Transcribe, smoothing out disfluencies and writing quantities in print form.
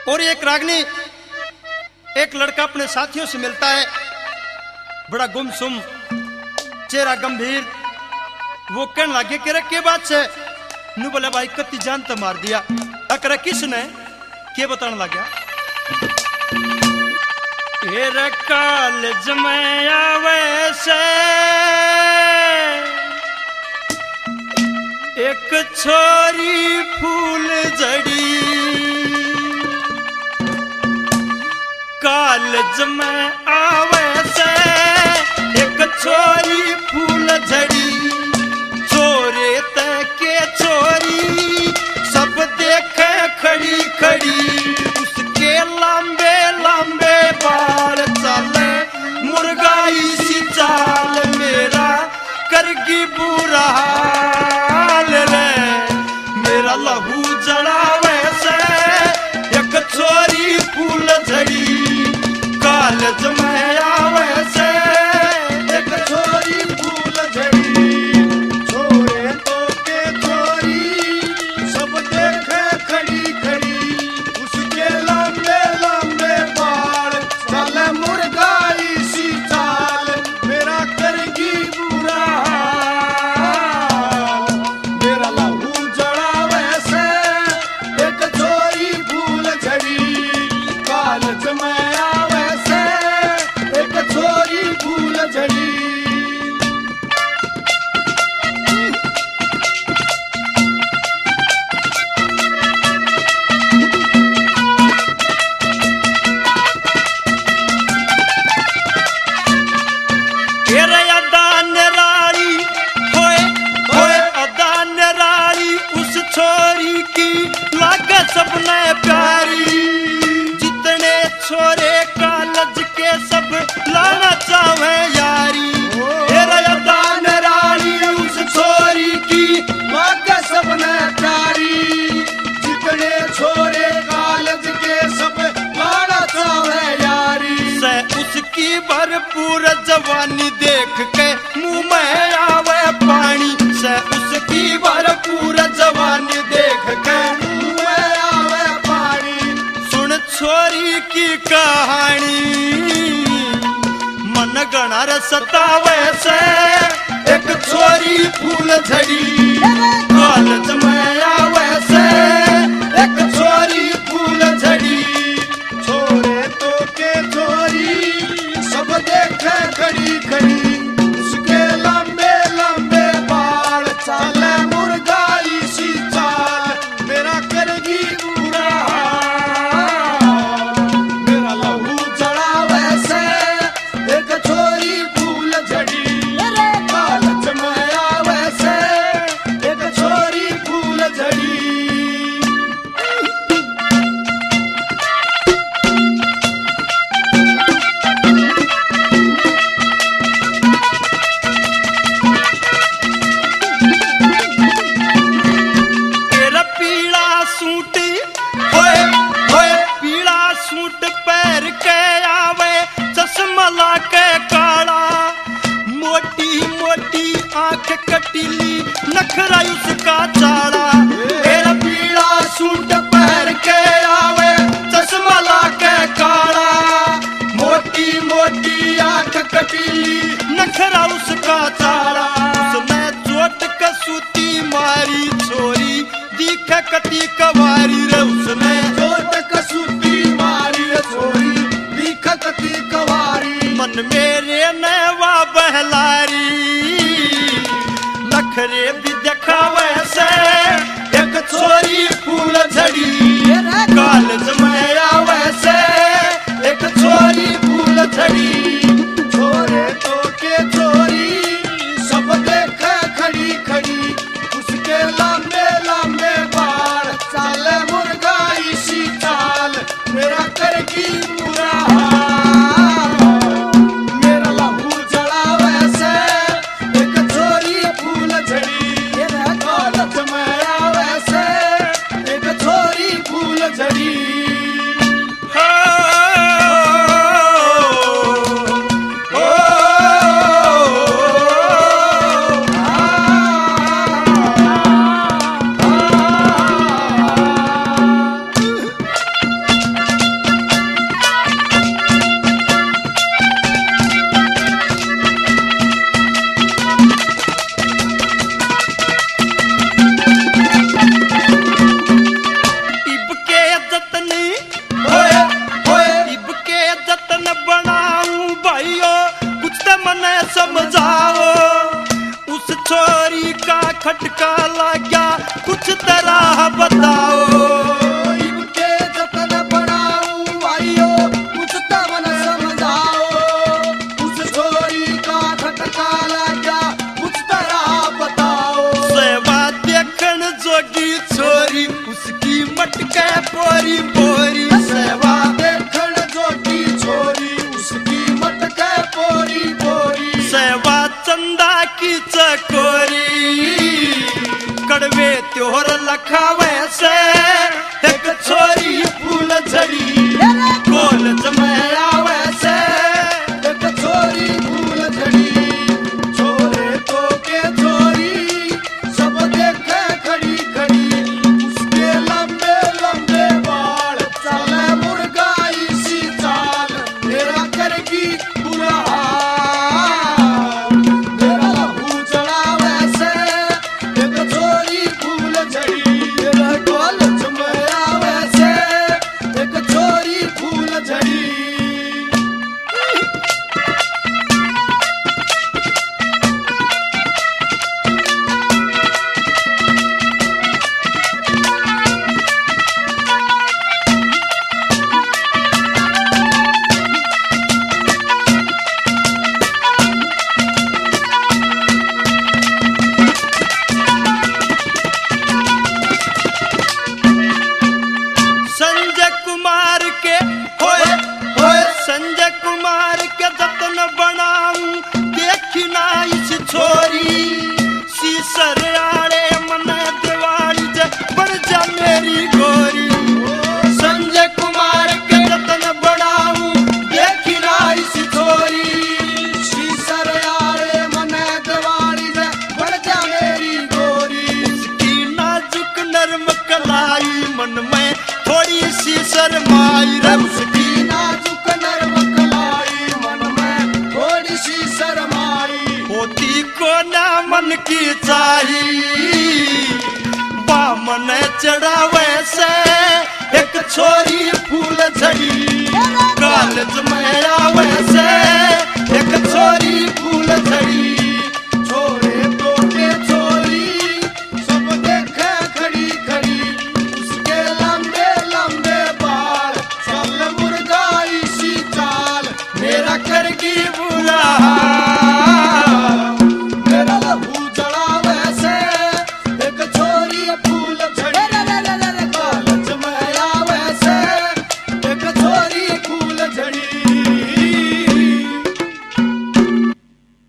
और एक रागनी, एक लड़का अपने साथियों से मिलता है, बड़ा गुमसुम, चेहरा गंभीर। वो कहने लगे कि के बात से नु बोले भाई कति जान तो मार दिया। अकर किसने के बताने लग गया, कॉलेज में आवे से एक छोरी फूल जड़ी, कॉलेज में आवे से एक छोरी फूल झड़ी, छोरे तके छोरी सब देखे खड़ी खड़ी, उसके लंबे लंबे बाल चले मुर्गाई सी चाल, मेरा करगी बुरा हाल रे, मेरा लहू जड़ावे से एक छोरी फूल झड़ी, कॉलेज में आवे से एक छोरी फूल झड़ी, छोरे तो के छोरी सब देखे खड़ी खड़ी, उसके लंबे लंबे बाल चले मुर्गाई सी चाल, मेरा करगी बुरा हाल, मेरा लहू जड़ावे से एक छोरी फूल झड़ी, कॉलेज में आवे से एक छोरी फूल झड़ी। छोरी की लागे सबने प्यारी, जितने छोरे कॉलेज के सब लाना चाहे यारी, दान रानी उस छोरी की लागे सबने प्यारी, जितने छोरे कॉलेज के सब लाना चाहे यारी, से उसकी भरपूर जवानी देख के मुंह में आवे पानी, से उसकी भरपूर जवानी देख के मुंह में आवे पानी, सुन छोरी की कहानी मन गणा सतावे से एक छोरी फूल झड़ी, कॉलेज में आवे से एक छोरी फूल झड़ी, छोरे तो के छोरी सब देखे खड़ी खड़ी, उसके लंबे लंबे बाल चाले मुर्गाई सी चाल, मेरा करगी बुरा हाल, मेरा लहू जड़ावे से एक छोरी फूल झड़ी, कॉलेज में आवे से एक छोरी फूल झड़ी। कटीली नखरा उसका चाड़ा, मेरा पीला सूट पहन के आवे चश्मा लाके काला, मोटी मोटी आंख कटीली नखरा उसका चाड़ा, उसने चोट कसूती मारी छोरी दिखे कती कवारी रे, उसने चोट कसूती मारी रे छोरी दिखे कती कवारी, मन मेरे नेवा बहलारी, नखरे भी दिखावे दिखावे से एक छोरी फूल झड़ी कॉलेज में आवे से एक छोरी फूल झड़ी छोरे तो के छोरी सब देखे खड़ी खड़ी उसके लंबे लंबे बाल चले मुर्गाई सी चाल मेरा करगी बुरा हाल मेरा लहू चढ़ावे से एक छोरी फूल झड़ी मेरा कॉलेज में आवे से एक छोरी फूल झड़ी संजय कुमार के होए होए संजय कुमार के जतन बनाऊं देखी ना इस छोरी सीसर आड़े मन दिवाली जे बढ़ जा मेरी गोरी संजय कुमार के जतन बनाऊं देखी ना इस छोरी शीसर यारे मने दिवाली जे बढ़ जा मेरी गोरी उसकी नाजुक नरम कलाई मन में थोड़ी सी शर्माई रे उसकी नाजुक नरम कलाई मन में थोड़ी सी शर्माई होती को ना मन की चाही बामन चढ़ावे से एक छोरी फूल झड़ी कॉलेज में आवे